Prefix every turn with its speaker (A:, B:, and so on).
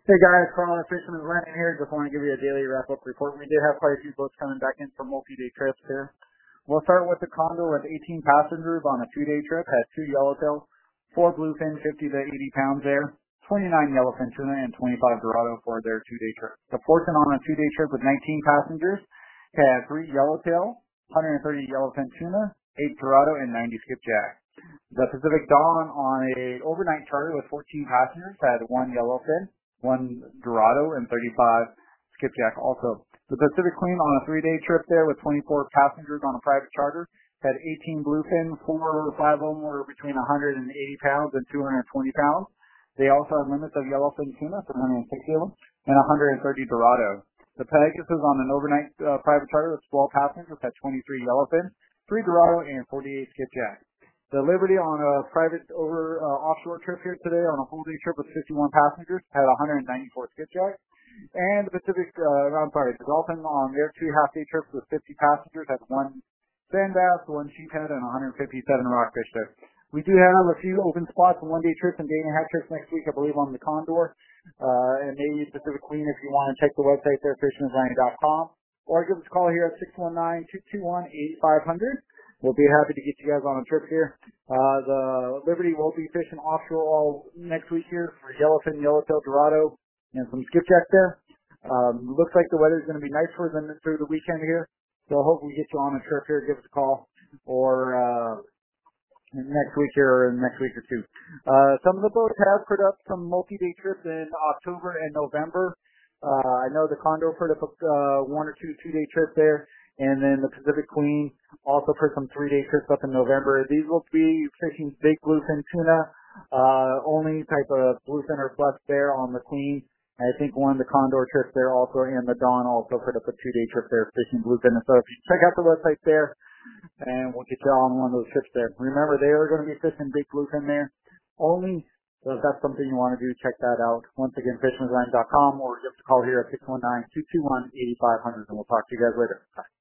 A: Hey guys, Carl, Fisherman's Landing here. Just want to give you a daily wrap-up report. We did have quite a few boats coming back in for multi-day trips here. We'll start with the Condor with 18 passengers on a 2-day trip. Had 2 yellowtail, 4 bluefin, 50 to 80 pounds there, 29 yellowfin tuna, and 25 dorado for their 2-day trip. The Fortune on a 2-day trip with 19 passengers had 3 yellowtail, 130 yellowfin tuna, 8 dorado, and 90 skipjack. The Pacific Dawn on a overnight charter with 14 passengers had 1 yellowfin, 1 dorado, and 35 skipjack also. The Pacific Queen on a 3-day trip there with 24 passengers on a private charter had 18 bluefin, 4 or 5 of them were between 180 pounds and 220 pounds. They also had limits of yellowfin tuna, 760 of them, and 130 dorado. The Pegasus on an overnight private charter with 12 passengers had 23 yellowfin, 3 dorado, and 48 skipjack. The Liberty on a private offshore trip here today on a full day trip with 51 passengers had 194 skipjack. And the the Dolphin on their 2 half-day trips with 50 passengers had 1 sand bass, 1 sheephead, and 157 rockfish there. We do have a few open spots on 1-day trips and day-and-a-half trips next week, I believe, on the Condor. And maybe Pacific Queen if you want to check the website there, fisherman'slanding.com. Or give us a call here at 619-221-8500. We'll be happy to get you guys on a trip here. The Liberty will be fishing offshore all next week here for yellowfin, yellowtail, dorado, and some skipjack there. Looks like the weather's going to be nice for them through the weekend here. So I hope we get you on a trip here. Give us a call or next week here or next week or two. Some of the boats have put up some multi-day trips in October and November. I know the Condor put up 1 or 2 2-day trips there. And then the Pacific Queen also put some 3-day trips up in November. These will be fishing big bluefin tuna, only type of bluefin or flex there on the Queen. I think one of the Condor trips there also, and the Dawn also put up a 2-day trip there fishing bluefin. So if you check out the website there, and we'll get you on one of those trips there. Remember, they are going to be fishing big bluefin there only. So if that's something you want to do, check that out. Once again, fisherman'slanding.com or give us a call here at 619-221-8500, and we'll talk to you guys later. Bye.